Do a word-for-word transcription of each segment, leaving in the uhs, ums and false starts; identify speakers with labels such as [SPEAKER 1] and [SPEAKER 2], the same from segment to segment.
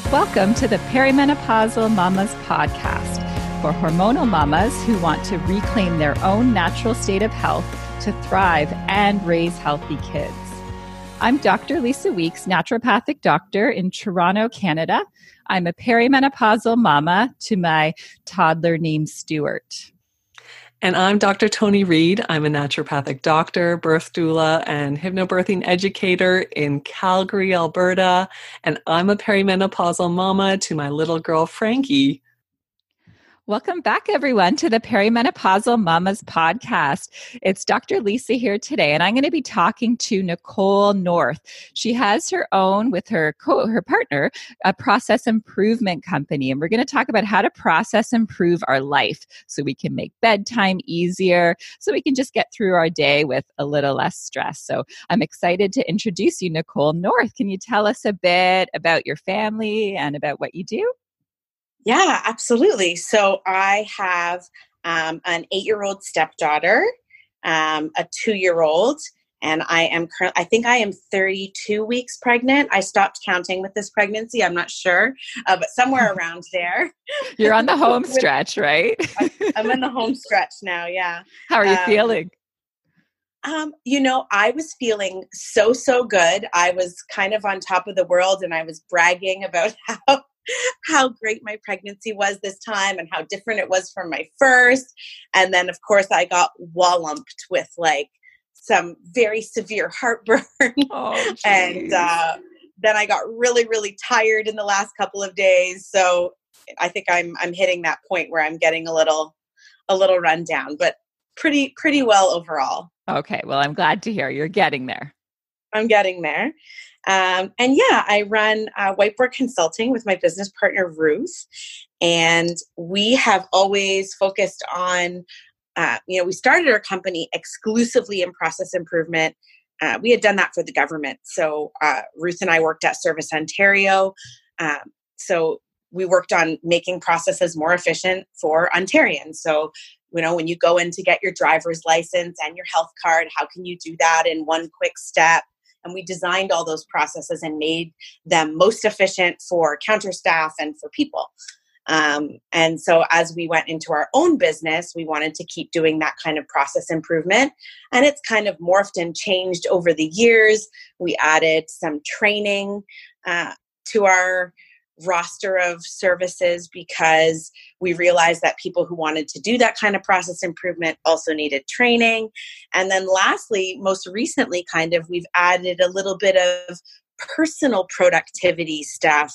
[SPEAKER 1] Welcome to the Perimenopausal Mamas podcast for hormonal mamas who want to reclaim their own natural state of health to thrive and raise healthy kids. I'm Doctor Lisa Weeks, naturopathic doctor in Toronto, Canada. I'm a perimenopausal mama to my toddler named Stuart.
[SPEAKER 2] And I'm Doctor Toni Reed. I'm a naturopathic doctor, birth doula, and hypnobirthing educator in Calgary, Alberta. And I'm a perimenopausal mama to my little girl, Frankie.
[SPEAKER 1] Welcome back, everyone, to the Perimenopausal Mamas podcast. It's Doctor Lisa here today, and I'm going to be talking to Nicole North. She has her own, with her co- her partner, a process improvement company, and we're going to talk about how to process improve our life so we can make bedtime easier, so we can just get through our day with a little less stress. So I'm excited to introduce you, Nicole North. Can you tell us a bit about your family and about what you do?
[SPEAKER 3] Yeah, absolutely. So I have um, an eight-year-old stepdaughter, um, a two-year-old, and I am currently, I think I am thirty-two weeks pregnant. I stopped counting with this pregnancy. I'm not sure, uh, but somewhere around there.
[SPEAKER 1] You're on the home stretch, right?
[SPEAKER 3] I'm in the home stretch now, yeah.
[SPEAKER 1] How are you
[SPEAKER 3] um,
[SPEAKER 1] feeling?
[SPEAKER 3] Um, you know, I was feeling so, so good. I was kind of on top of the world, and I was bragging about how how great my pregnancy was this time and how different it was from my first. And then, of course, I got walloped with like some very severe heartburn.
[SPEAKER 1] Oh,
[SPEAKER 3] and uh, then I got really, really tired in the last couple of days. So I think I'm I'm hitting that point where I'm getting a little a little run down, but pretty pretty well overall.
[SPEAKER 1] Okay, well, I'm glad to hear you're getting there.
[SPEAKER 3] I'm getting there. Um, and yeah, I run uh, Whiteboard Consulting with my business partner, Ruth. And we have always focused on, uh, you know, we started our company exclusively in process improvement. Uh, we had done that for the government. So uh, Ruth and I worked at Service Ontario. Um, so we worked on making processes more efficient for Ontarians. So, you know, when you go in to get your driver's license and your health card, how can you do that in one quick step? And we designed all those processes and made them most efficient for counter staff and for people. Um, and so as we went into our own business, we wanted to keep doing that kind of process improvement. And it's kind of morphed and changed over the years. We added some training uh, to our roster of services because we realized that people who wanted to do that kind of process improvement also needed training. And then lastly, most recently, kind of, we've added a little bit of personal productivity stuff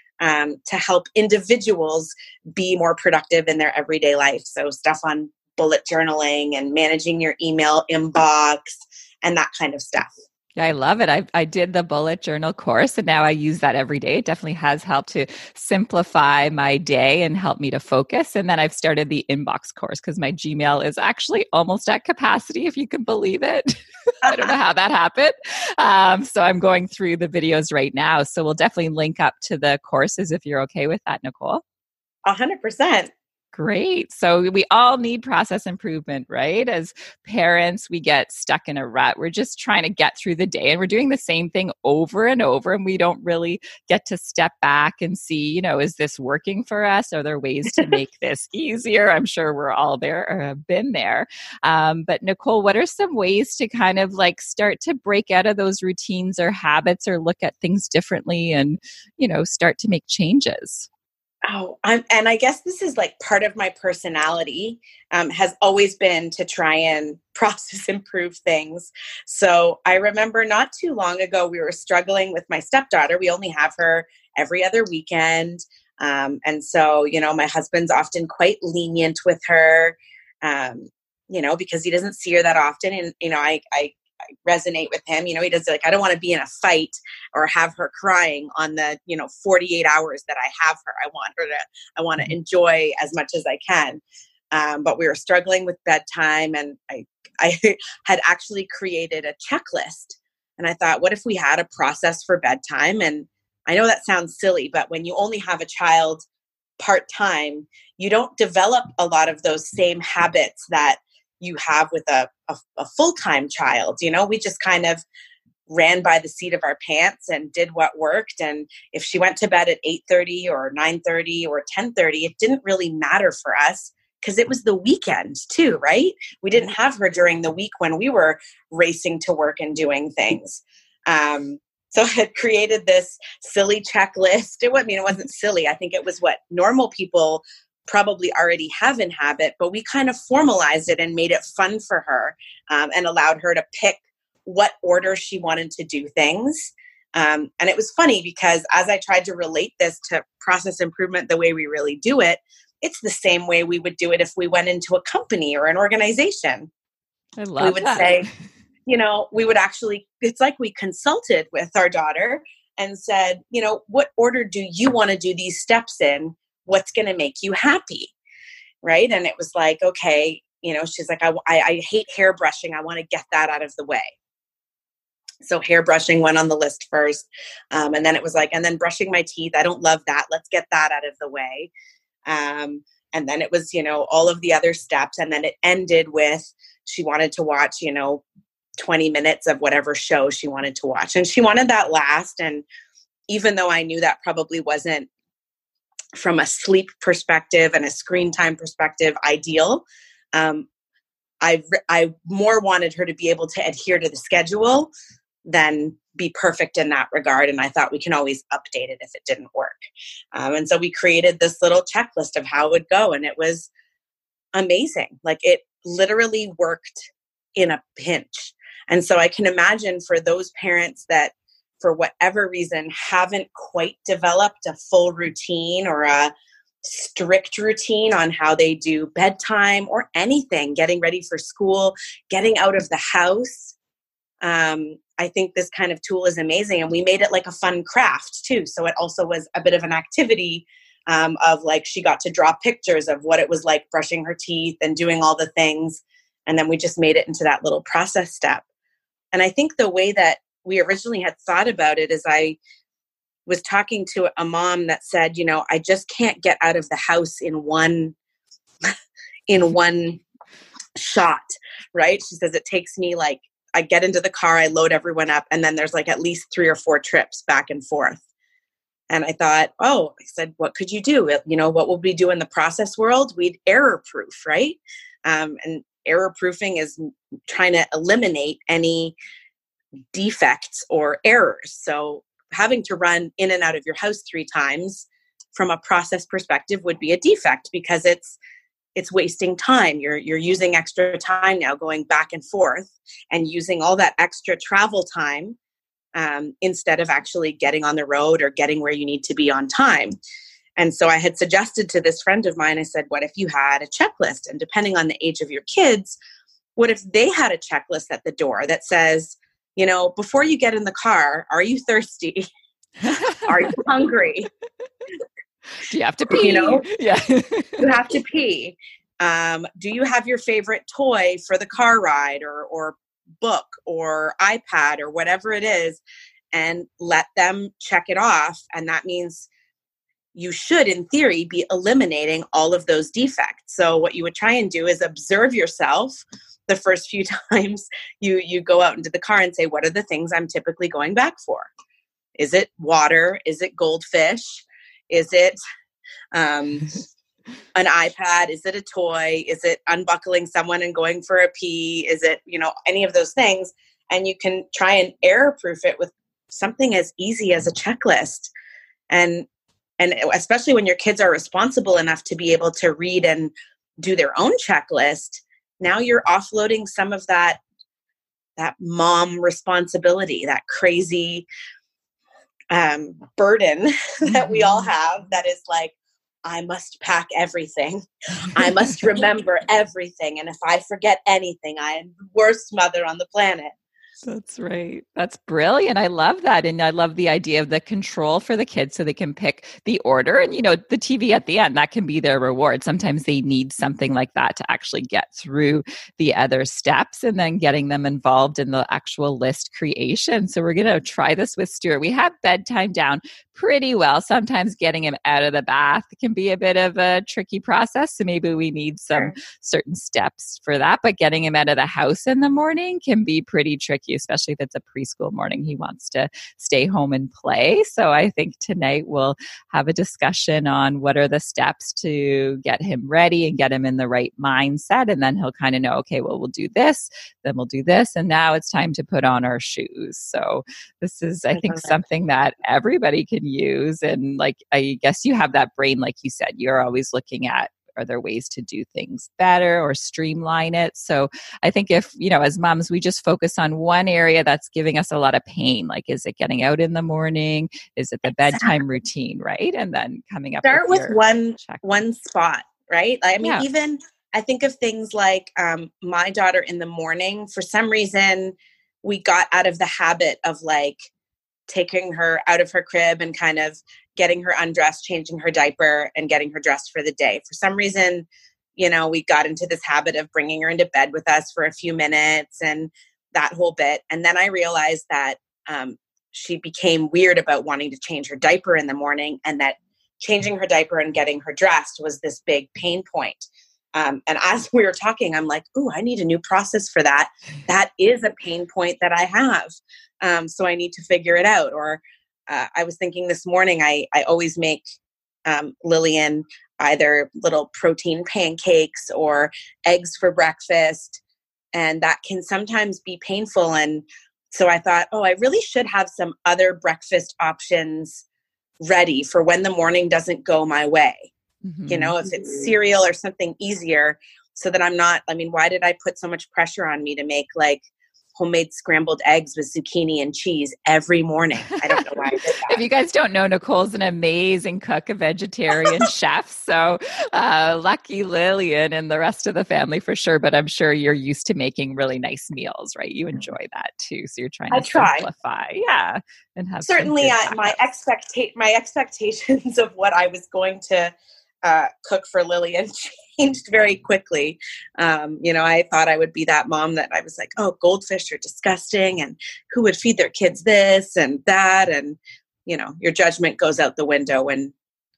[SPEAKER 3] um, to help individuals be more productive in their everyday life. So stuff on bullet journaling and managing your email inbox and that kind of stuff.
[SPEAKER 1] Yeah, I love it. I I did the bullet journal course and now I use that every day. It definitely has helped to simplify my day and help me to focus. And then I've started the inbox course because my Gmail is actually almost at capacity, if you can believe it. I don't know how that happened. Um, so I'm going through the videos right now. So we'll definitely link up to the courses if you're okay with that, Nicole.
[SPEAKER 3] A hundred percent.
[SPEAKER 1] Great. So we all need process improvement, right? As parents, we get stuck in a rut. We're just trying to get through the day and we're doing the same thing over and over. And we don't really get to step back and see, you know, is this working for us? Are there ways to make this easier? I'm sure we're all there or have been there. Um, but Nicole, what are some ways to kind of like start to break out of those routines or habits or look at things differently and, you know, start to make changes?
[SPEAKER 3] Oh, I'm, and I guess this is like part of my personality um, has always been to try and process improve things. So I remember not too long ago, we were struggling with my stepdaughter. We only have her every other weekend. Um, and so, you know, my husband's often quite lenient with her, um, you know, because he doesn't see her that often. And, you know, I, I, I resonate with him. You know, he does like, I don't want to be in a fight or have her crying on the, you know, forty-eight hours that I have her. I want her to, I want to enjoy as much as I can. Um, but we were struggling with bedtime and I, I had actually created a checklist and I thought, what if we had a process for bedtime? And I know that sounds silly, but when you only have a child part-time, you don't develop a lot of those same habits that you have with a, a, a full-time child. You know, we just kind of ran by the seat of our pants and did what worked. And if she went to bed at eight thirty or nine thirty or ten thirty, it didn't really matter for us because it was the weekend too, right? We didn't have her during the week when we were racing to work and doing things. Um, so I had created this silly checklist. It, I mean, it wasn't silly. I think it was what normal people probably already have in habit, but we kind of formalized it and made it fun for her, um, and allowed her to pick what order she wanted to do things. Um, and it was funny because as I tried to relate this to process improvement the way we really do it, it's the same way we would do it if we went into a company or an organization.
[SPEAKER 1] I love
[SPEAKER 3] we would
[SPEAKER 1] that.
[SPEAKER 3] say, you know, we would actually, it's like we consulted with our daughter and said, you know, what order do you want to do these steps in? What's going to make you happy? Right. And it was like, okay, you know, she's like, I, I, I hate hair brushing. I want to get that out of the way. So hair brushing went on the list first. Um, and then it was like, and then brushing my teeth. I don't love that. Let's get that out of the way. Um, and then it was, you know, all of the other steps. And then it ended with, she wanted to watch, you know, twenty minutes of whatever show she wanted to watch. And she wanted that last. And even though I knew that probably wasn't from a sleep perspective and a screen time perspective ideal, um, I, I more wanted her to be able to adhere to the schedule than be perfect in that regard. And I thought we can always update it if it didn't work. Um, and so we created this little checklist of how it would go. And it was amazing. Like it literally worked in a pinch. And so I can imagine for those parents that for whatever reason haven't quite developed a full routine or a strict routine on how they do bedtime or anything, getting ready for school, getting out of the house. Um, I think this kind of tool is amazing. And we made it like a fun craft too. So it also was a bit of an activity um, of like, she got to draw pictures of what it was like brushing her teeth and doing all the things. And then we just made it into that little process step. And I think the way that we originally had thought about it is I was talking to a mom that said, you know, I just can't get out of the house in one, in one shot, right? She says, it takes me like, I get into the car, I load everyone up, and then there's like at least three or four trips back and forth. And I thought, oh, I said, what could you do? You know, what will we do in the process world? We'd error proof, right? Um, and error proofing is trying to eliminate any defects or errors. So having to run in and out of your house three times from a process perspective would be a defect because it's it's wasting time. You're you're using extra time now going back and forth and using all that extra travel time um, instead of actually getting on the road or getting where you need to be on time. And so I had suggested to this friend of mine, I said, what if you had a checklist? And depending on the age of your kids, what if they had a checklist at the door that says, you know, before you get in the car, are you thirsty? Are you hungry?
[SPEAKER 1] Do you have to pee?
[SPEAKER 3] You know,
[SPEAKER 1] yeah.
[SPEAKER 3] you have to pee. Um, do you have your favorite toy for the car ride or, or book or iPad or whatever it is? And let them check it off. And that means you should, in theory, be eliminating all of those defects. So what you would try and do is observe yourself the first few times you, you go out into the car and say, what are the things I'm typically going back for? Is it water? Is it goldfish? Is it um, an iPad? Is it a toy? Is it unbuckling someone and going for a pee? Is it, you know, any of those things? And you can try and error proof it with something as easy as a checklist. And, and especially when your kids are responsible enough to be able to read and do their own checklist, now you're offloading some of that, that mom responsibility, that crazy um, burden that we all have that is like, I must pack everything. I must remember everything. And if I forget anything, I am the worst mother on the planet.
[SPEAKER 1] That's right. That's brilliant. I love that. And I love the idea of the control for the kids so they can pick the order and, you know, the T V at the end, that can be their reward. Sometimes they need something like that to actually get through the other steps and then getting them involved in the actual list creation. So we're going to try this with Stuart. We have bedtime down pretty well. Sometimes getting him out of the bath can be a bit of a tricky process. So maybe we need some
[SPEAKER 3] Sure.
[SPEAKER 1] certain steps for that. But getting him out of the house in the morning can be pretty tricky, especially if it's a preschool morning. He wants to stay home and play. So I think tonight we'll have a discussion on what are the steps to get him ready and get him in the right mindset. And then he'll kind of know, okay, well, we'll do this, then we'll do this. And now it's time to put on our shoes. So this is, I think, something that everybody can use. And like, I guess you have that brain, like you said, you're always looking at, are there ways to do things better or streamline it? So I think if, you know, as moms, we just focus on one area that's giving us a lot of pain, like, is it getting out in the morning? Is it the
[SPEAKER 3] Exactly.
[SPEAKER 1] bedtime routine, right? And then coming up
[SPEAKER 3] Start with,
[SPEAKER 1] with,
[SPEAKER 3] one,
[SPEAKER 1] check.
[SPEAKER 3] one spot, right? I mean,
[SPEAKER 1] Yeah.
[SPEAKER 3] even I think of things like um, my daughter in the morning, for some reason, we got out of the habit of like taking her out of her crib and kind of getting her undressed, changing her diaper, and getting her dressed for the day. For some reason, you know, we got into this habit of bringing her into bed with us for a few minutes and that whole bit. And then I realized that um, she became weird about wanting to change her diaper in the morning, and that changing her diaper and getting her dressed was this big pain point. Um, and as we were talking, I'm like, ooh, I need a new process for that. That is a pain point that I have. Um, so I need to figure it out. Or uh, I was thinking this morning, I, I always make um, Lillian either little protein pancakes or eggs for breakfast. And that can sometimes be painful. And so I thought, oh, I really should have some other breakfast options ready for when the morning doesn't go my way.
[SPEAKER 1] Mm-hmm.
[SPEAKER 3] You know, if it's cereal or something easier, so that I'm not, I mean, why did I put so much pressure on me to make like homemade scrambled eggs with zucchini and cheese every morning? I don't know why I did that.
[SPEAKER 1] If you guys don't know, Nicole's an amazing cook, a vegetarian chef. So uh, lucky Lillian and the rest of the family for sure. But I'm sure you're used to making really nice meals, right? You enjoy that too. So you're trying to
[SPEAKER 3] I try.
[SPEAKER 1] simplify. Yeah. And have
[SPEAKER 3] Certainly I, my, expecta- my expectations of what I was going to uh, cook for Lillian changed very quickly. Um, you know, I thought I would be that mom that I was like, oh, goldfish are disgusting, and who would feed their kids this and that? And, you know, your judgment goes out the window when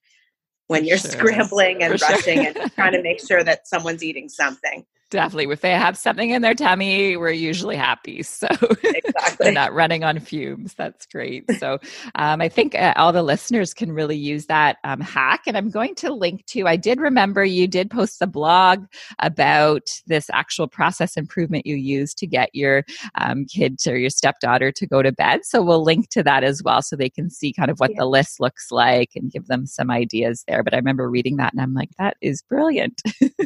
[SPEAKER 3] when you're sure. scrambling and for rushing sure. and trying to make sure that someone's eating something.
[SPEAKER 1] Definitely. If they have something in their tummy, we're usually happy. So
[SPEAKER 3] exactly.
[SPEAKER 1] they're not running on fumes. That's great. So um, I think uh, all the listeners can really use that um, hack. And I'm going to link to, I did remember you did post a blog about this actual process improvement you use to get your um, kid or your stepdaughter to go to bed. So we'll link to that as well so they can see kind of what yeah. the list looks like and give them some ideas there. But I remember reading that and I'm like, that is brilliant.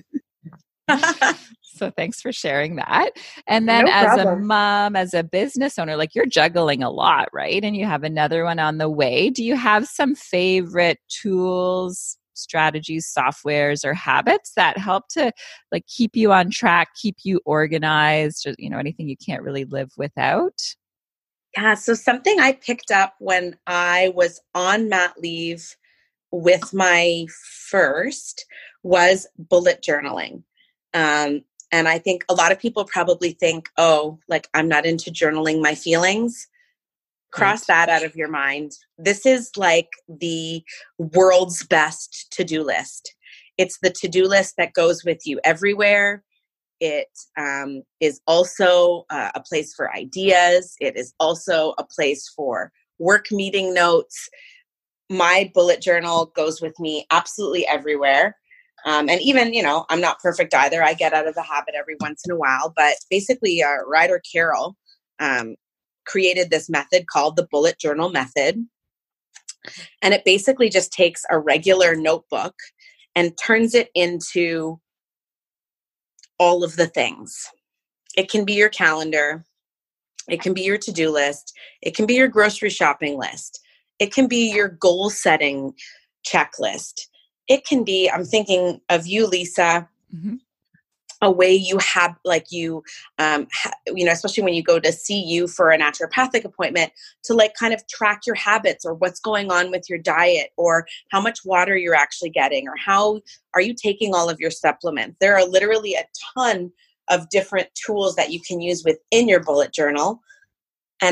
[SPEAKER 1] So thanks for sharing that. And then no as problem. a mom, as a business owner, like you're juggling a lot, right? And you have another one on the way. Do you have some favorite tools, strategies, softwares, or habits that help to like keep you on track, keep you organized, or, you know, anything you can't really live without?
[SPEAKER 3] Yeah. So something I picked up when I was on mat leave with my first was bullet journaling. Um, and I think a lot of people probably think, oh, like I'm not into journaling my feelings. Cross that out of your mind. This is like the world's best to-do list. It's the to-do list that goes with you everywhere. It um, is also uh, a place for ideas. It is also a place for work meeting notes. My bullet journal goes with me absolutely everywhere. Um, and even, you know, I'm not perfect either. I get out of the habit every once in a while. But basically, uh, Ryder Carroll um, created this method called the bullet journal method. And it basically just takes a regular notebook and turns it into all of the things. It can be your calendar. It can be your to-do list. It can be your grocery shopping list. It can be your goal setting checklist. It can be, I'm thinking of you, Lisa, mm-hmm. a way you have, like you, um, ha, you know, especially when you go to see you for a naturopathic appointment, to like kind of track your habits or what's going on with your diet or how much water you're actually getting or how are you taking all of your supplements. There are literally a ton of different tools that you can use within your bullet journal. And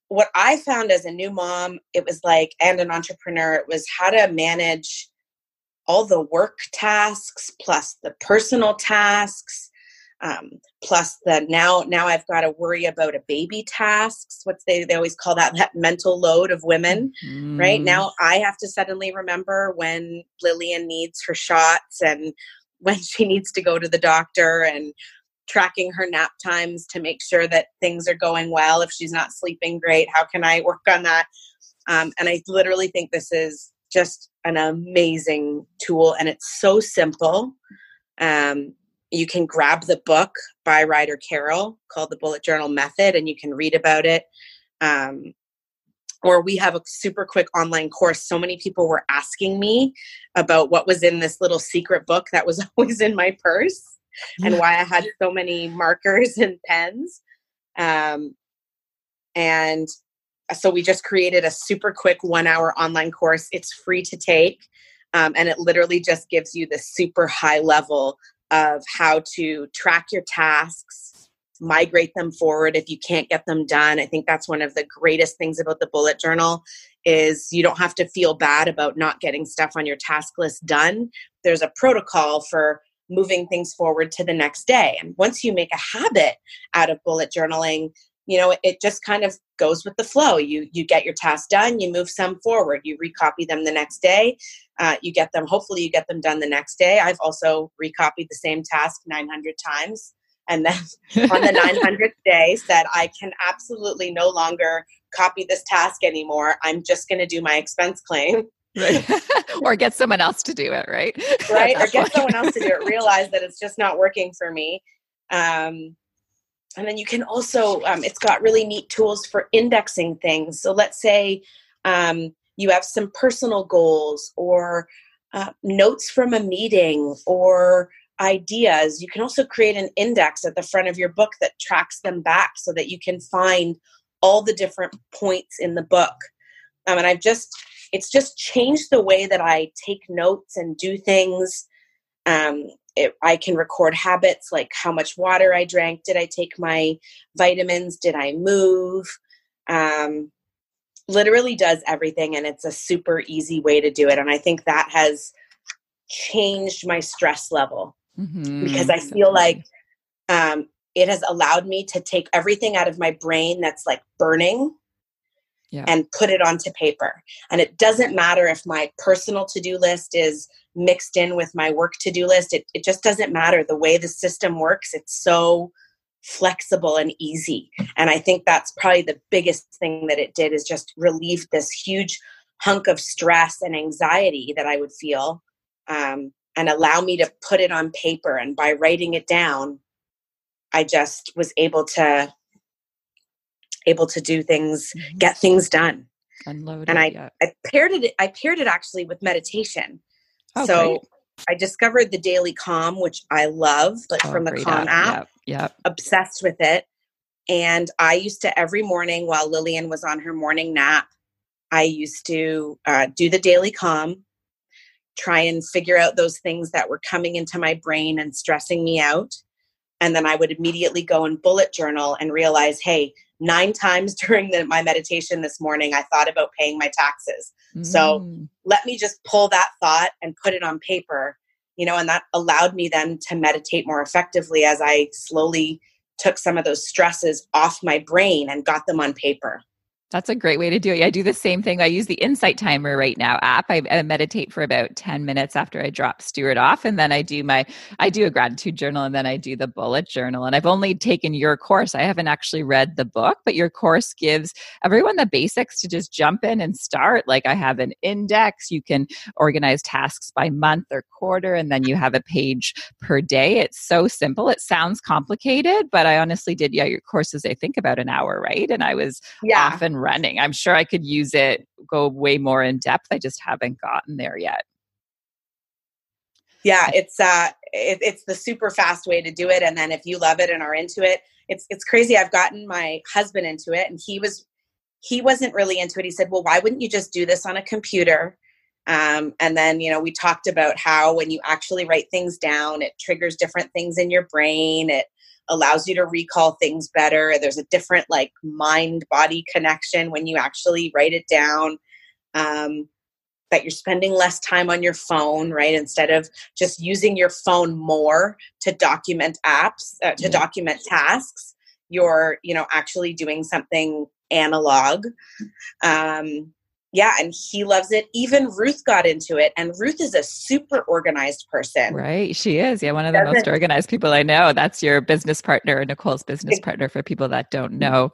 [SPEAKER 3] what I found as a new mom, it was like, and an entrepreneur, it was how to manage all the work tasks plus the personal tasks, um, plus the now, now I've got to worry about a baby tasks. What's they, they always call that, that mental load of women, mm. right? Now I have to suddenly remember when Lillian needs her shots and when she needs to go to the doctor, and tracking her nap times to make sure that things are going well. If she's not sleeping great, how can I work on that? Um, and I literally think this is just an amazing tool, and it's so simple. Um, you can grab the book by Ryder Carroll called The Bullet Journal Method, and you can read about it. Um, or we have a super quick online course. So many people were asking me about what was in this little secret book that was always in my purse. Yeah. And why I had so many markers and pens. Um, and so we just created a super quick one hour online course. It's free to take. Um, and it literally just gives you the super high level of how to track your tasks, migrate them forward if you can't get them done. I think that's one of the greatest things about the bullet journal is you don't have to feel bad about not getting stuff on your task list done. There's a protocol for moving things forward to the next day. And once you make a habit out of bullet journaling, you know, it just kind of goes with the flow. You you get your tasks done, you move some forward, you recopy them the next day, uh, you get them, hopefully you get them done the next day. I've also recopied the same task nine hundred times. And then on the nine hundredth day said, I can absolutely no longer copy this task anymore. I'm just going to do my expense claim.
[SPEAKER 1] Right. Or get someone else to do it, right?
[SPEAKER 3] Right. Or get someone else to do it. Realize that it's just not working for me. Um, and then you can also, um, it's got really neat tools for indexing things. So let's say um, you have some personal goals or uh, notes from a meeting or ideas. You can also create an index at the front of your book that tracks them back so that you can find all the different points in the book. Um, and I've just, it's just changed the way that I take notes and do things. Um, it, I can record habits like how much water I drank. Did I take my vitamins? Did I move? Um, literally does everything. And it's a super easy way to do it. And I think that has changed my stress level mm-hmm. because I feel like um, it has allowed me to take everything out of my brain that's like burning. Yeah. And put it onto paper. And it doesn't matter if my personal to-do list is mixed in with my work to-do list. It, it just doesn't matter. The way the system works, it's so flexible and easy. And I think that's probably the biggest thing that it did is just relieve this huge hunk of stress and anxiety that I would feel um, and allow me to put it on paper. And by writing it down, I just was able to able to do things, mm-hmm. get things done.
[SPEAKER 1] Unload
[SPEAKER 3] and
[SPEAKER 1] it,
[SPEAKER 3] I,
[SPEAKER 1] yeah.
[SPEAKER 3] I paired it, I paired it actually with meditation.
[SPEAKER 1] Oh,
[SPEAKER 3] so
[SPEAKER 1] great.
[SPEAKER 3] I discovered the Daily Calm, which I love, like
[SPEAKER 1] oh,
[SPEAKER 3] from the Calm
[SPEAKER 1] app.
[SPEAKER 3] app,
[SPEAKER 1] Yep. Yep.
[SPEAKER 3] Obsessed with it. And I used to every morning while Lillian was on her morning nap, I used to uh, do the Daily Calm, try and figure out those things that were coming into my brain and stressing me out. And then I would immediately go and bullet journal and realize, hey, nine times during the, my meditation this morning, I thought about paying my taxes. Mm. So let me just pull that thought and put it on paper, you know, and that allowed me then to meditate more effectively as I slowly took some of those stresses off my brain and got them on paper.
[SPEAKER 1] That's a great way to do it. I do the same thing. I use the Insight Timer Right Now app. I, I meditate for about ten minutes after I drop Stuart off. And then I do my, I do a gratitude journal and then I do the bullet journal. And I've only taken your course. I haven't actually read the book, but your course gives everyone the basics to just jump in and start. Like I have an index. You can organize tasks by month or quarter, and then you have a page per day. It's so simple. It sounds complicated, but I honestly did, yeah, your courses, I think about an hour, right? And I was
[SPEAKER 3] yeah.
[SPEAKER 1] often running. I'm sure I could use it, go way more in depth. I just haven't gotten there yet.
[SPEAKER 3] Yeah, it's uh, it, it's the super fast way to do it. And then if you love it and are into it, it's it's crazy. I've gotten my husband into it, and he was he wasn't really into it. He said, "Well, why wouldn't you just do this on a computer?" Um, and then you know we talked about how when you actually write things down, it triggers different things in your brain. It allows you to recall things better. There's a different like mind-body connection when you actually write it down. Um, that you're spending less time on your phone, right? Instead of just using your phone more to document apps, uh, to yeah. document tasks, you're, you know, actually doing something analog. Um, yeah. And he loves it. Even Ruth got into it. And Ruth is a super organized person.
[SPEAKER 1] Right. She is. Yeah. One of the Doesn't, most organized people I know. That's your business partner, Nicole's business partner, for people that don't know.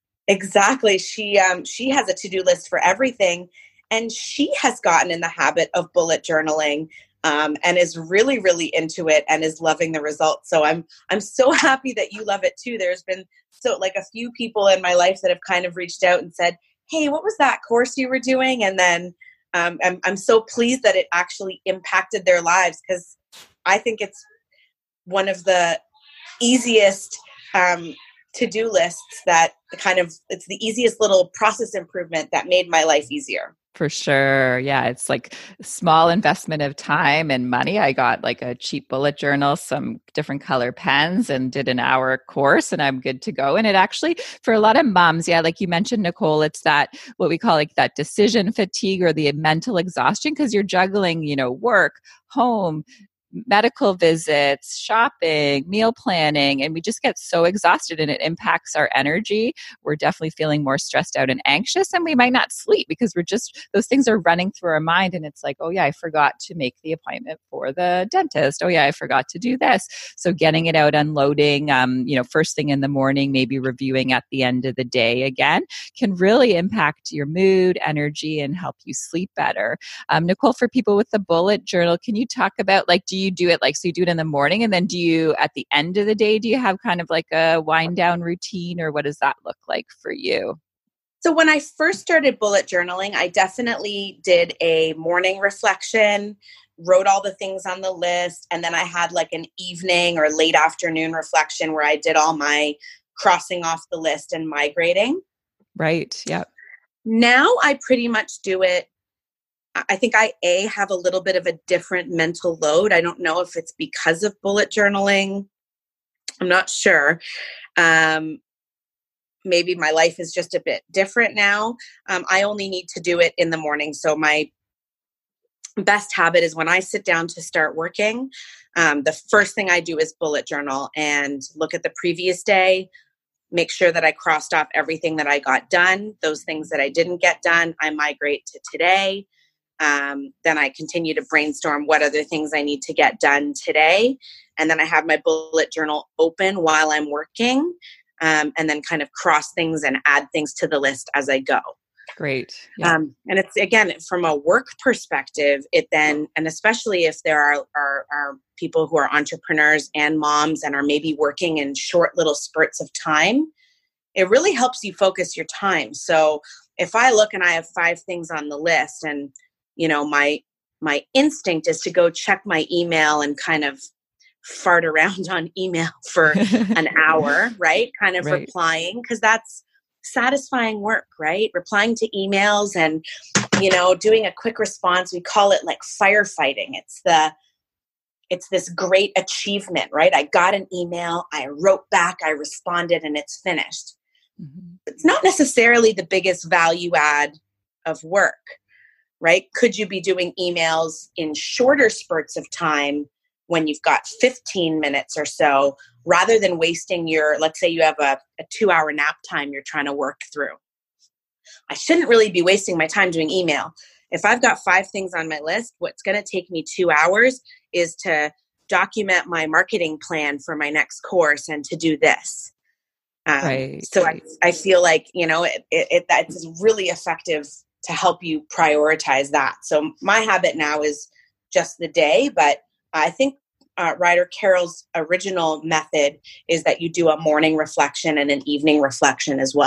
[SPEAKER 3] Exactly. She, um, she has a to-do list for everything. And she has gotten in the habit of bullet journaling, um, and is really, really into it and is loving the results. So I'm I'm so happy that you love it too. There's been so like a few people in my life that have kind of reached out and said, "Hey, what was that course you were doing?" And then um, I'm I'm so pleased that it actually impacted their lives, because I think it's one of the easiest um, to-do lists that kind of it's the easiest little process improvement that made my life easier.
[SPEAKER 1] For sure. Yeah. It's like a small investment of time and money. I got like a cheap bullet journal, some different color pens, and did an hour course, and I'm good to go. And it actually, for a lot of moms, yeah, like you mentioned, Nicole, it's that what we call like that decision fatigue or the mental exhaustion, because you're juggling, you know, work, home, medical visits, shopping, meal planning, and we just get so exhausted and it impacts our energy. We're definitely feeling more stressed out and anxious, and we might not sleep because we're just, those things are running through our mind, and it's like, oh yeah, I forgot to make the appointment for the dentist. Oh yeah, I forgot to do this. So getting it out, unloading, um, you know, first thing in the morning, maybe reviewing at the end of the day again, can really impact your mood, energy, and help you sleep better. Um, Nicole, for people with the bullet journal, can you talk about, like, do you do it like, so you do it in the morning, and then do you, at the end of the day, do you have kind of like a wind down routine, or what does that look like for you?
[SPEAKER 3] So when I first started bullet journaling, I definitely did a morning reflection, wrote all the things on the list, and then I had like an evening or late afternoon reflection where I did all my crossing off the list and migrating.
[SPEAKER 1] Right. Yeah.
[SPEAKER 3] Now I pretty much do it. I think I, A, have a little bit of a different mental load. I don't know if it's because of bullet journaling. I'm not sure. Um, maybe my life is just a bit different now. Um, I only need to do it in the morning. So my best habit is when I sit down to start working, um, the first thing I do is bullet journal and look at the previous day, make sure that I crossed off everything that I got done. Those things that I didn't get done, I migrate to today. Um, then I continue to brainstorm what other things I need to get done today. And then I have my bullet journal open while I'm working, um, and then kind of cross things and add things to the list as I go.
[SPEAKER 1] Great. Yeah.
[SPEAKER 3] Um, and it's, again, from a work perspective, it then, and especially if there are, are, are people who are entrepreneurs and moms and are maybe working in short little spurts of time, it really helps you focus your time. So if I look and I have five things on the list, and you know, my my instinct is to go check my email and kind of fart around on email for an hour, right? Kind of right. replying, because that's satisfying work, right? Replying to emails and, you know, doing a quick response. We call it like firefighting. It's the it's this great achievement, right? I got an email, I wrote back, I responded, and it's finished. Mm-hmm. It's not necessarily the biggest value add of work. Right? Could you be doing emails in shorter spurts of time when you've got fifteen minutes or so, rather than wasting your, let's say you have a, a two hour nap time you're trying to work through? I shouldn't really be wasting my time doing email. If I've got five things on my list, what's going to take me two hours is to document my marketing plan for my next course and to do this. Um, right. So I, I feel like, you know, it, it, it that's really effective to help you prioritize that. So my habit now is just the day, but I think uh, Ryder Carroll's original method is that you do a morning reflection and an evening reflection as well.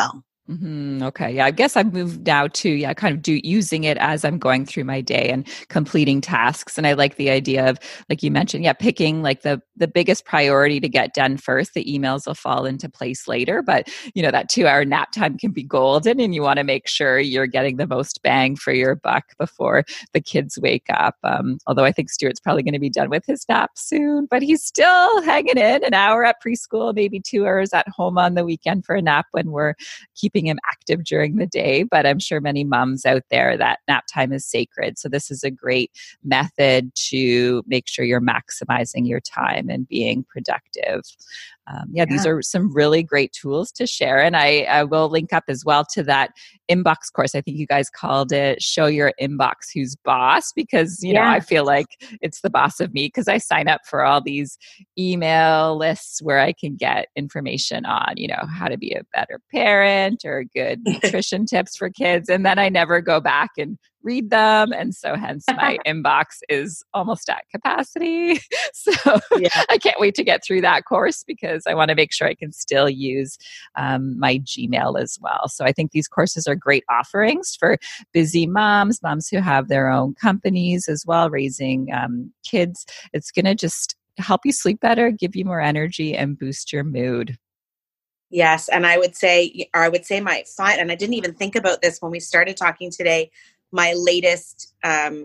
[SPEAKER 1] Mm-hmm. Okay. Yeah. I guess I've moved now to, yeah, kind of do using it as I'm going through my day and completing tasks. And I like the idea of, like you mentioned, yeah, picking like the, the biggest priority to get done first. The emails will fall into place later, but you know, that two hour nap time can be golden, and you want to make sure you're getting the most bang for your buck before the kids wake up. Um, although I think Stuart's probably going to be done with his nap soon, but he's still hanging in an hour at preschool, maybe two hours at home on the weekend for a nap when we're keeping him active during the day. But I'm sure many moms out there, that nap time is sacred. So this is a great method to make sure you're maximizing your time and being productive. Um, yeah, yeah, these are some really great tools to share. And I, I will link up as well to that inbox course. I think you guys called it Show Your Inbox Who's Boss, because, you yeah. know, I feel like it's the boss of me because I sign up for all these email lists where I can get information on, you know, how to be a better parent or good nutrition tips for kids. And then I never go back and read them. And so hence my inbox is almost at capacity. So yeah. I can't wait to get through that course because I want to make sure I can still use um, my Gmail as well. So I think these courses are great offerings for busy moms, moms who have their own companies as well, raising um, kids. It's going to just help you sleep better, give you more energy, and boost your mood.
[SPEAKER 3] Yes. And I would say, or I would say my fine, and I didn't even think about this when we started talking today, my latest um,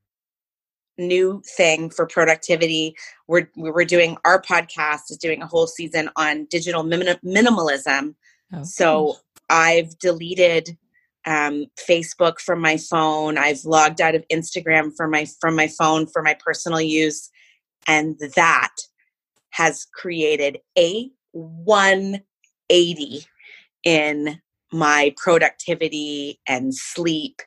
[SPEAKER 3] new thing for productivity, we're, we're doing, our podcast is doing a whole season on digital minim- minimalism. Oh. So I've deleted um, Facebook from my phone. I've logged out of Instagram from my, from my phone for my personal use. And that has created a one eighty in my productivity and sleep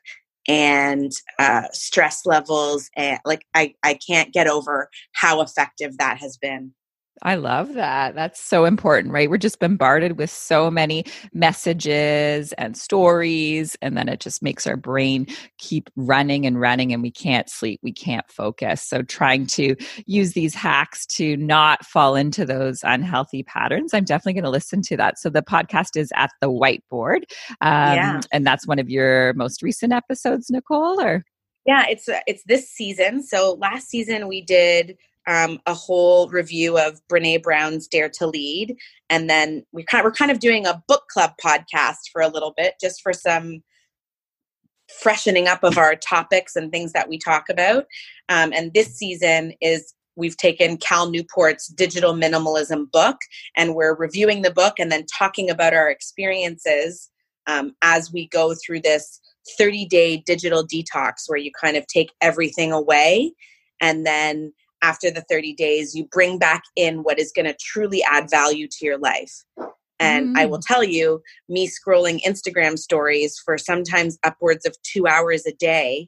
[SPEAKER 3] and uh, stress levels. And like, I, I can't get over how effective that has been.
[SPEAKER 1] I love that. That's so important, right? We're just bombarded with so many messages and stories, and then it just makes our brain keep running and running, and we can't sleep, we can't focus. So trying to use these hacks to not fall into those unhealthy patterns, I'm definitely going to listen to that. So the podcast is At the Whiteboard. Um, yeah. And that's one of your most recent episodes, Nicole, or?
[SPEAKER 3] Yeah, it's, it's this season. So last season we did Um, a whole review of Brene Brown's Dare to Lead. And then we kind of, we're kind of doing a book club podcast for a little bit, just for some freshening up of our topics and things that we talk about. Um, and this season is, we've taken Cal Newport's Digital Minimalism book, and we're reviewing the book and then talking about our experiences um, as we go through this thirty-day digital detox, where you kind of take everything away, and then after the thirty days, you bring back in what is going to truly add value to your life. And mm. I will tell you, me scrolling Instagram stories for sometimes upwards of two hours a day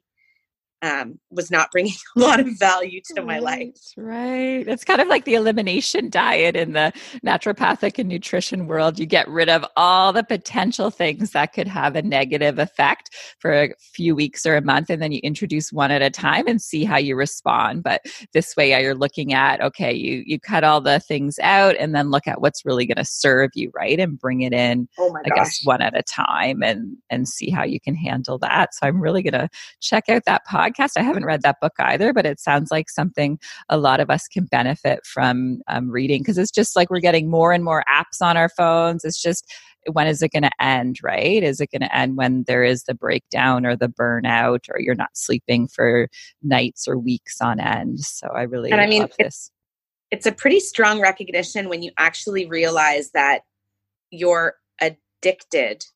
[SPEAKER 3] um, was not bringing a lot of value to
[SPEAKER 1] right,
[SPEAKER 3] my life.
[SPEAKER 1] Right. It's kind of like the elimination diet in the naturopathic and nutrition world. You get rid of all the potential things that could have a negative effect for a few weeks or a month, and then you introduce one at a time and see how you respond. But this way, you're looking at, okay, you you cut all the things out and then look at what's really going to serve you, right? And bring it in,
[SPEAKER 3] oh my
[SPEAKER 1] I
[SPEAKER 3] gosh.
[SPEAKER 1] guess, one at a time, and and see how you can handle that. So I'm really going to check out that podcast. I haven't read that book either, but it sounds like something a lot of us can benefit from um, reading, because it's just like we're getting more and more apps on our phones. It's just, when is it going to end, right? Is it going to end when there is the breakdown or the burnout, or you're not sleeping for nights or weeks on end? So I really
[SPEAKER 3] and I mean,
[SPEAKER 1] love this.
[SPEAKER 3] It's a pretty strong recognition when you actually realize that you're addicted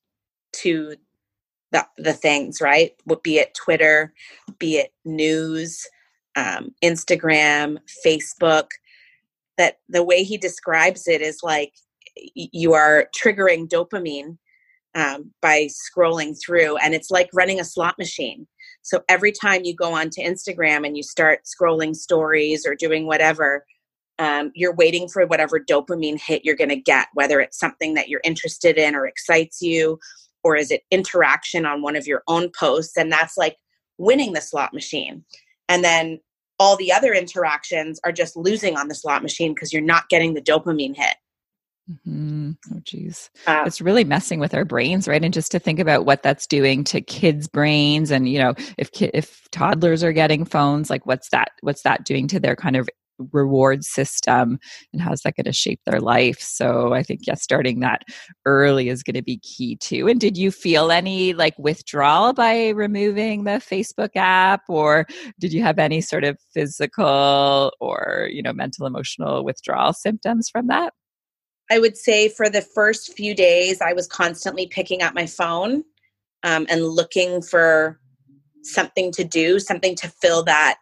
[SPEAKER 3] to the, the things, right? Be it Twitter, be it news, um, Instagram, Facebook, that the way he describes it is like you are triggering dopamine um, by scrolling through, and it's like running a slot machine. So every time you go onto Instagram and you start scrolling stories or doing whatever, um, you're waiting for whatever dopamine hit you're going to get, whether it's something that you're interested in or excites you, or is it interaction on one of your own posts? And that's like winning the slot machine. And then all the other interactions are just losing on the slot machine because you're not getting the dopamine hit.
[SPEAKER 1] Mm-hmm. Oh, geez.
[SPEAKER 3] Um,
[SPEAKER 1] It's really messing with our brains, right? And just to think about what that's doing to kids' brains, and you know, if ki- if toddlers are getting phones, like what's that what's that doing to their kind of reward system, and how's that going to shape their life? So I think, yeah, starting that early is going to be key too. And did you feel any like withdrawal by removing the Facebook app, or did you have any sort of physical or, you know, mental, emotional withdrawal symptoms from that?
[SPEAKER 3] I would say for the first few days, I was constantly picking up my phone um, and looking for something to do, something to fill that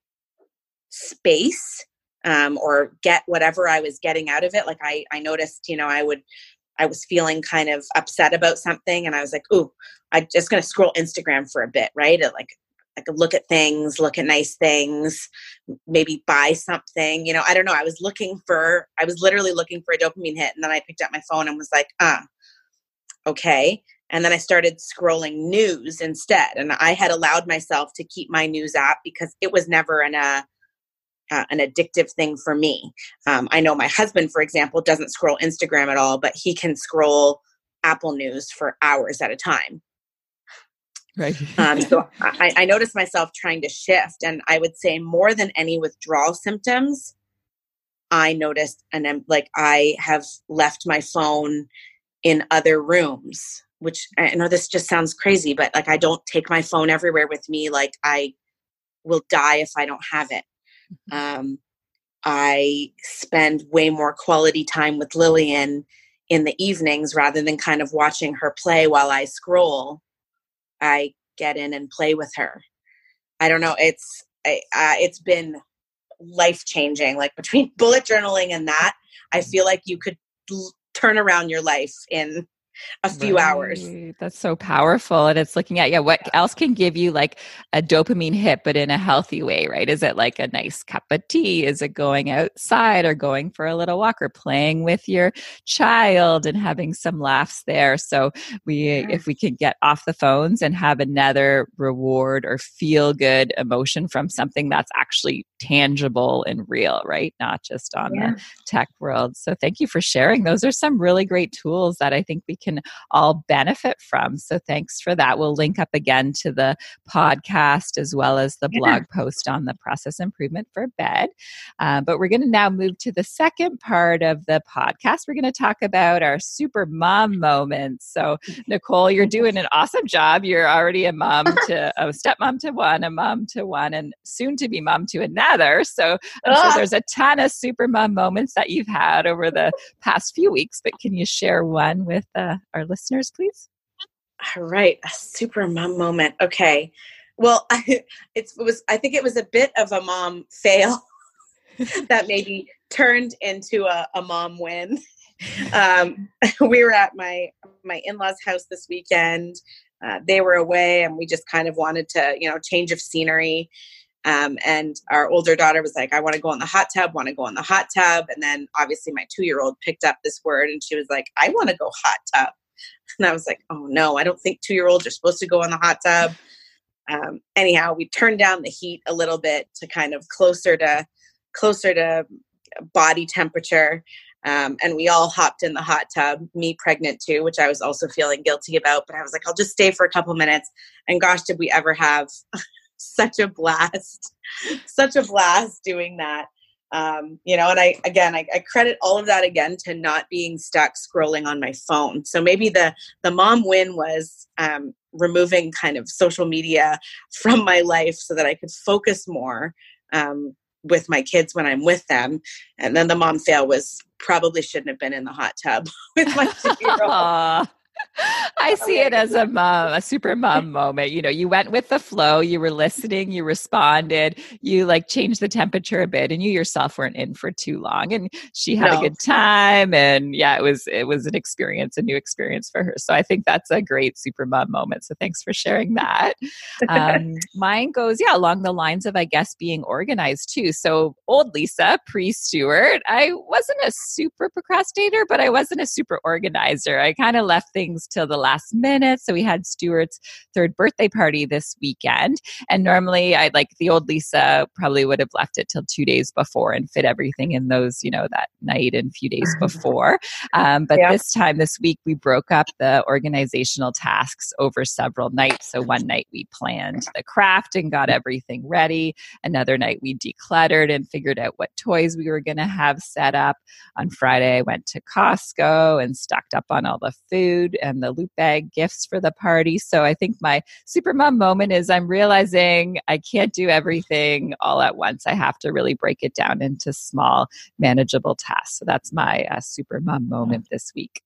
[SPEAKER 3] space um, or get whatever I was getting out of it. Like I, I noticed, you know, I would, I was feeling kind of upset about something, and I was like, "Ooh, I'm just going to scroll Instagram for a bit," right? And like, I could look at things, look at nice things, maybe buy something. You know, I don't know. I was looking for, I was literally looking for a dopamine hit. And then I picked up my phone and was like, ah, okay. And then I started scrolling news instead. And I had allowed myself to keep my news app because it was never an, uh, uh, an addictive thing for me. Um, I know my husband, for example, doesn't scroll Instagram at all, but he can scroll Apple News for hours at a time.
[SPEAKER 1] Right.
[SPEAKER 3] um, so I, I noticed myself trying to shift, and I would say more than any withdrawal symptoms, I noticed, and I'm like, I have left my phone in other rooms, which I know this just sounds crazy, but like, I don't take my phone everywhere with me. Like I will die if I don't have it. Um, I spend way more quality time with Lillian in the evenings rather than kind of watching her play while I scroll. I get in and play with her. I don't know. It's, I, uh, it's been life changing. Like between bullet journaling and that, I feel like you could l- turn around your life in a few
[SPEAKER 1] Right.
[SPEAKER 3] hours.
[SPEAKER 1] That's so powerful. And it's looking at, yeah, what else can give you like a dopamine hit, but in a healthy way, right? Is it like a nice cup of tea? Is it going outside or going for a little walk or playing with your child and having some laughs there? So we,
[SPEAKER 3] Yeah.
[SPEAKER 1] if we can get off the phones and have another reward or feel good emotion from something that's actually tangible and real, right? Not just on
[SPEAKER 3] Yeah.
[SPEAKER 1] the tech world. So thank you for sharing. Those are some really great tools that I think we can all benefit from. So thanks for that. We'll link up again to the podcast as well as the
[SPEAKER 3] Yeah.
[SPEAKER 1] blog post on the process improvement for bed. Uh, but we're going to now move to the second part of the podcast. We're going to talk about our super mom moments. So Nicole, you're doing an awesome job. You're already a mom to a stepmom to one, a mom to one, and soon to be mom to another. So I'm sure there's a ton of super mom moments that you've had over the past few weeks, but can you share one with uh, our listeners, please?
[SPEAKER 3] All right. A super mom moment. Okay. Well, I, it's, it was, I think it was a bit of a mom fail that maybe turned into a, a mom win. Um, we were at my, my in-laws' house this weekend. Uh, they were away and we just kind of wanted to, you know, change of scenery. Um, and our older daughter was like, I want to go in the hot tub, want to go in the hot tub. And then obviously my two-year-old picked up this word and she was like, I want to go hot tub. And I was like, oh no, I don't think two-year-olds are supposed to go in the hot tub. Um, anyhow, we turned down the heat a little bit to kind of closer to, closer to body temperature. Um, and we all hopped in the hot tub, me pregnant too, which I was also feeling guilty about, but I was like, I'll just stay for a couple minutes. And gosh, did we ever have such a blast, such a blast doing that. Um, you know, and I, again, I, I credit all of that again to not being stuck scrolling on my phone. So maybe the, the mom win was, um, removing kind of social media from my life so that I could focus more, um, with my kids when I'm with them. And then the mom fail was probably shouldn't have been in the hot tub with my two-year-old.
[SPEAKER 1] I see it as a mom, a super mom moment. You know, you went with the flow, you were listening, you responded, you like changed the temperature a bit, and you yourself weren't in for too long. And she had
[SPEAKER 3] No.
[SPEAKER 1] a good time. And yeah, it was it was an experience, a new experience for her. So I think that's a great super mom moment. So thanks for sharing that. Um, mine goes, yeah, along the lines of, I guess, being organized too. So old Lisa, pre-Stuart, I wasn't a super procrastinator, but I wasn't a super organizer. I kind of left things things till the last minute. So we had Stuart's third birthday party this weekend. And normally I'd like the old Lisa probably would have left it till two days before and fit everything in those, you know, that night and a few days before. Um, but
[SPEAKER 3] yeah.
[SPEAKER 1] this time this week, we broke up the organizational tasks over several nights. So one night we planned the craft and got everything ready. Another night we decluttered and figured out what toys we were going to have set up. On Friday, I went to Costco and stocked up on all the food and the loot bag gifts for the party. So I think my super mom moment is I'm realizing I can't do everything all at once. I have to really break it down into small, manageable tasks. So that's my uh, super mom moment this week.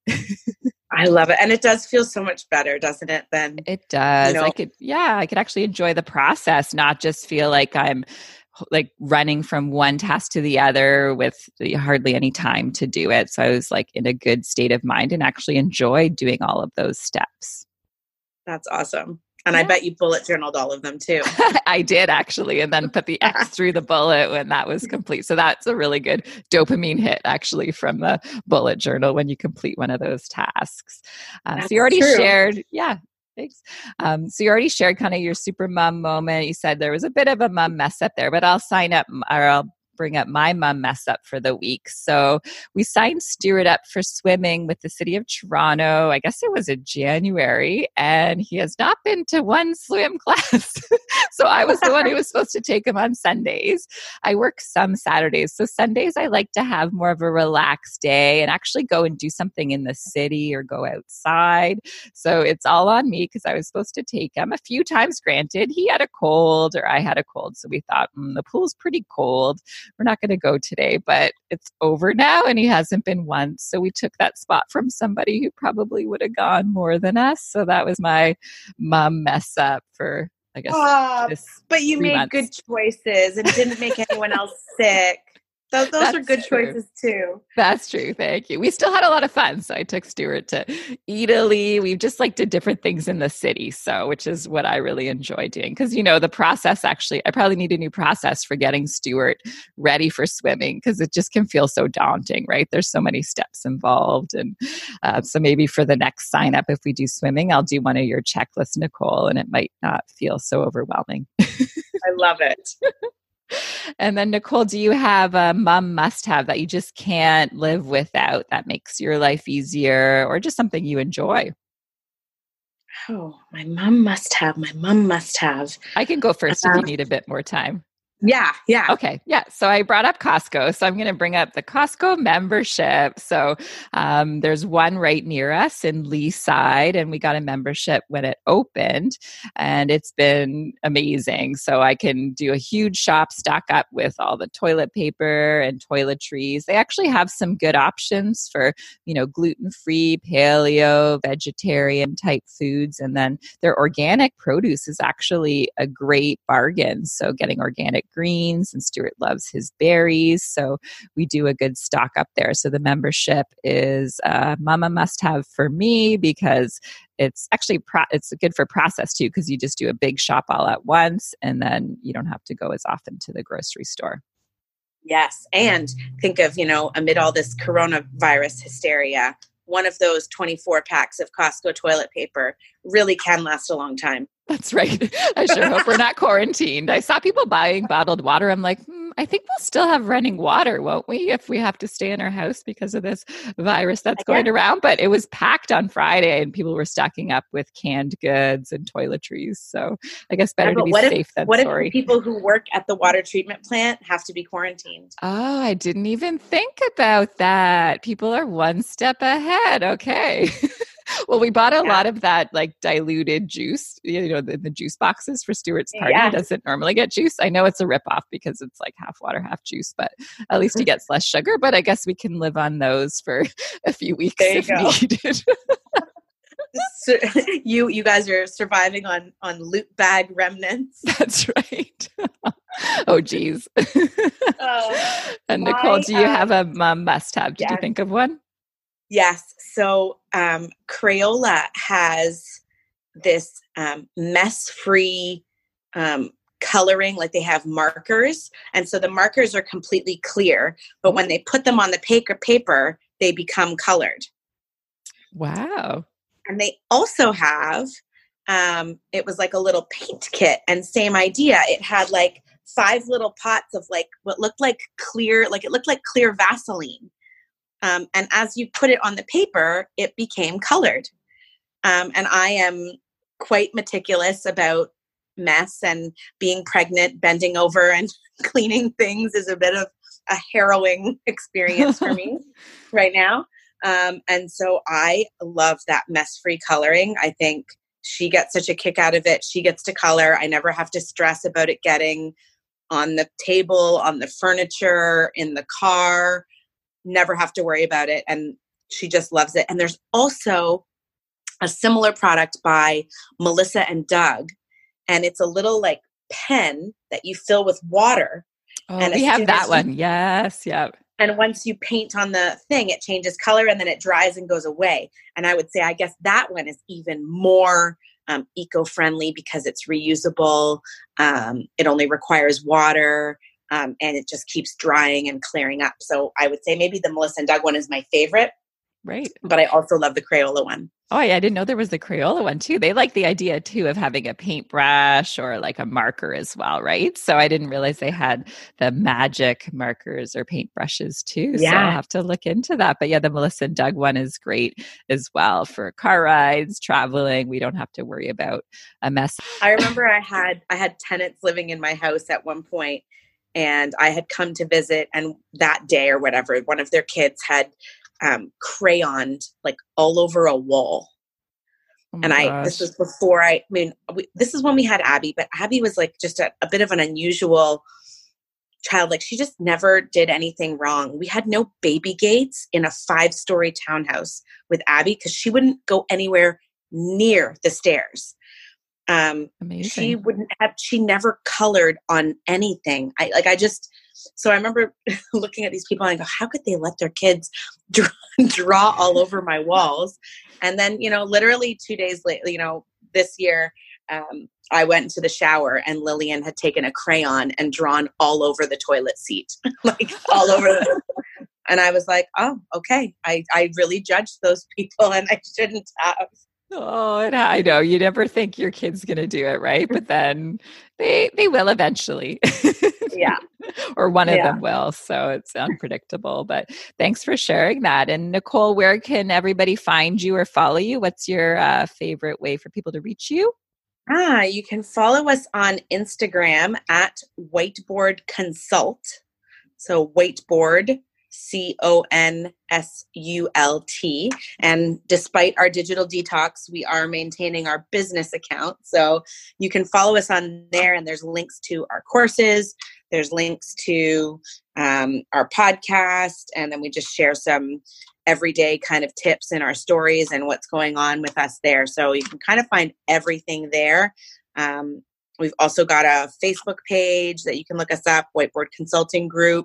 [SPEAKER 3] I love it. And it does feel so much better, doesn't it? Then
[SPEAKER 1] it does.
[SPEAKER 3] You know,
[SPEAKER 1] I could, yeah, I could actually enjoy the process, not just feel like I'm like running from one task to the other with hardly any time to do it. So I was like in a good state of mind and actually enjoyed doing all of those steps.
[SPEAKER 3] That's awesome. And
[SPEAKER 1] yeah.
[SPEAKER 3] I bet you bullet journaled all of them too.
[SPEAKER 1] I did actually, and then put the X through the bullet when that was complete. So that's a really good dopamine hit actually from the bullet journal when you complete one of those tasks. Uh, so you already
[SPEAKER 3] true.
[SPEAKER 1] shared, yeah. Thanks. Um, so you already shared kind of your super mom moment. You said there was a bit of a mom mess up there, but I'll sign up or I'll bring up my mom mess up for the week. So we signed Stuart up for swimming with the city of Toronto. I guess it was in January, and he has not been to one swim class. So I was the one who was supposed to take him on Sundays. I work some Saturdays. So Sundays I like to have more of a relaxed day and actually go and do something in the city or go outside. So it's all on me because I was supposed to take him a few times. Granted, he had a cold or I had a cold. So we thought, mm, the pool's pretty cold. We're not going to go today, but it's over now and he hasn't been once. So we took that spot from somebody who probably would have gone more than us. So that was my mom mess up for, I guess.
[SPEAKER 3] Uh,
[SPEAKER 1] this
[SPEAKER 3] but you made
[SPEAKER 1] months.
[SPEAKER 3] good choices and didn't make anyone else sick. Those, those are good
[SPEAKER 1] true.
[SPEAKER 3] choices too.
[SPEAKER 1] That's true. Thank you. We still had a lot of fun. So I took Stuart to Italy. We just like did different things in the city. So, which is what I really enjoy doing. Because, you know, the process actually, I probably need a new process for getting Stuart ready for swimming because it just can feel so daunting, right? There's so many steps involved. And uh, so maybe for the next sign up, if we do swimming, I'll do one of your checklists, Nicole, and it might not feel so overwhelming.
[SPEAKER 3] I love it.
[SPEAKER 1] And then, Nicole, do you have a mom must-have that you just can't live without that makes your life easier or just something you enjoy?
[SPEAKER 3] Oh, my mom must have. My mom must have.
[SPEAKER 1] I can go first uh, if you need a bit more time.
[SPEAKER 3] Yeah, yeah.
[SPEAKER 1] Okay, yeah. So I brought up Costco. So I'm going to bring up the Costco membership. So um, there's one right near us in Leaside, and we got a membership when it opened, and it's been amazing. So I can do a huge shop, stock up with all the toilet paper and toiletries. They actually have some good options for, you know, gluten-free, paleo, vegetarian type foods, and then their organic produce is actually a great bargain. So getting organic greens, and Stuart loves his berries. So we do a good stock up there. So the membership is uh, Mama must have for me because it's actually, pro- it's good for process too, because you just do a big shop all at once and then you don't have to go as often to the grocery store.
[SPEAKER 3] Yes. And think of, you know, amid all this coronavirus hysteria, one of those twenty-four packs of Costco toilet paper really can last a long time.
[SPEAKER 1] That's right. I sure hope we're not quarantined. I saw people buying bottled water. I'm like, hmm, I think we'll still have running water, won't we, if we have to stay in our house because of this virus that's going yeah. around. But it was packed on Friday and people were stocking up with canned goods and toiletries. So I guess better yeah, to be safe
[SPEAKER 3] if,
[SPEAKER 1] than
[SPEAKER 3] what
[SPEAKER 1] sorry.
[SPEAKER 3] What if people who work at the water treatment plant have to be quarantined?
[SPEAKER 1] Oh, I didn't even think about that. People are one step ahead. Okay. Well, we bought a yeah. lot of that like diluted juice, you know, the, the juice boxes for Stuart's party. Yeah. He doesn't normally get juice. I know it's a ripoff because it's like half water, half juice, but at least he gets less sugar. But I guess we can live on those for a few weeks if go. needed.
[SPEAKER 3] So, you you guys are surviving on on loot bag remnants.
[SPEAKER 1] That's right. Oh, geez. Oh, and Nicole, my, do you um, have a um, must-have? Did yes. you think of one?
[SPEAKER 3] Yes. So um, Crayola has this um, mess-free um, coloring, like they have markers. And so the markers are completely clear, but when they put them on the paper, paper they become colored.
[SPEAKER 1] Wow.
[SPEAKER 3] And they also have, um, it was like a little paint kit, and same idea. It had like five little pots of like what looked like clear, like it looked like clear Vaseline. Um, and as you put it on the paper, it became colored. Um, and I am quite meticulous about mess, and being pregnant, bending over and cleaning things is a bit of a harrowing experience for me right now. Um, and so I love that mess-free coloring. I think she gets such a kick out of it. She gets to color. I never have to stress about it getting on the table, on the furniture, in the car. Never have to worry about it. And she just loves it. And there's also a similar product by Melissa and Doug. And it's a little like pen that you fill with water.
[SPEAKER 1] Oh,
[SPEAKER 3] and
[SPEAKER 1] we have that one. Yes. Yep.
[SPEAKER 3] And once you paint on the thing, it changes color and then it dries and goes away. And I would say, I guess that one is even more um, eco-friendly because it's reusable. Um, it only requires water, um, and it just keeps drying and clearing up. So I would say maybe the Melissa and Doug one is my favorite.
[SPEAKER 1] Right.
[SPEAKER 3] But I also love the Crayola one.
[SPEAKER 1] Oh, yeah. I didn't know there was the Crayola one too. They like the idea too of having a paintbrush or like a marker as well, right? So I didn't realize they had the magic markers or paintbrushes too.
[SPEAKER 3] Yeah.
[SPEAKER 1] So I'll have to look into that. But yeah, the Melissa and Doug one is great as well for car rides, traveling. We don't have to worry about a mess.
[SPEAKER 3] I remember I had I had tenants living in my house at one point, and I had come to visit, and that day or whatever, one of their kids had um, crayoned like all over a wall.
[SPEAKER 1] Oh
[SPEAKER 3] and I,
[SPEAKER 1] gosh.
[SPEAKER 3] this was before I, I mean, we, this is when we had Abby, but Abby was like just a, a bit of an unusual child. Like she just never did anything wrong. We had no baby gates in a five-story townhouse with Abby because she wouldn't go anywhere near the stairs. Um,
[SPEAKER 1] Amazing.
[SPEAKER 3] She wouldn't have, she never colored on anything. I like, I just, so I remember looking at these people and I go, how could they let their kids draw, draw all over my walls? And then, you know, literally two days later, you know, this year, um, I went into the shower and Lillian had taken a crayon and drawn all over the toilet seat, like all over the, and I was like, oh, okay. I, I really judged those people and I shouldn't have.
[SPEAKER 1] Oh, and I know you never think your kid's going to do it, right? But then they they will eventually.
[SPEAKER 3] Yeah.
[SPEAKER 1] Or one of
[SPEAKER 3] Yeah.
[SPEAKER 1] them will. So it's unpredictable. But thanks for sharing that. And Nicole, where can everybody find you or follow you? What's your uh, favorite way for people to reach you?
[SPEAKER 3] Ah, you can follow us on Instagram at Whiteboard Consult. So Whiteboard, C O N S U L T. And despite our digital detox, we are maintaining our business account. So you can follow us on there, and there's links to our courses. There's links to um, our podcast. And then we just share some everyday kind of tips in our stories and what's going on with us there. So you can kind of find everything there. Um, we've also got a Facebook page that you can look us up, Whiteboard Consulting Group.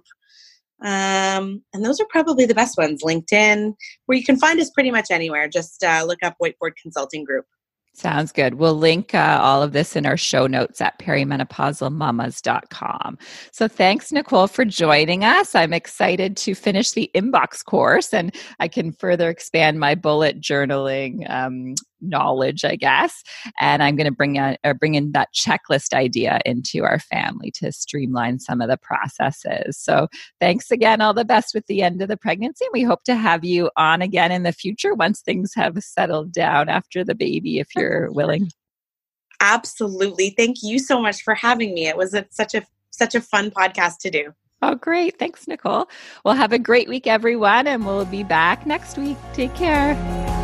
[SPEAKER 3] Um, and those are probably the best ones. LinkedIn, where you can find us pretty much anywhere. Just uh, look up Whiteboard Consulting Group.
[SPEAKER 1] Sounds good. We'll link uh, all of this in our show notes at perimenopausal mamas dot com. So thanks, Nicole, for joining us. I'm excited to finish the inbox course, and I can further expand my bullet journaling um, knowledge, I guess. And I'm going to bring in, uh, bring in that checklist idea into our family to streamline some of the processes. So thanks again. All the best with the end of the pregnancy. We hope to have you on again in the future once things have settled down after the baby, if you're willing.
[SPEAKER 3] Absolutely. Thank you so much for having me. It was a, such a such a fun podcast to do.
[SPEAKER 1] Oh, great. Thanks, Nicole. Well, have a great week, everyone, and we'll be back next week. Take care.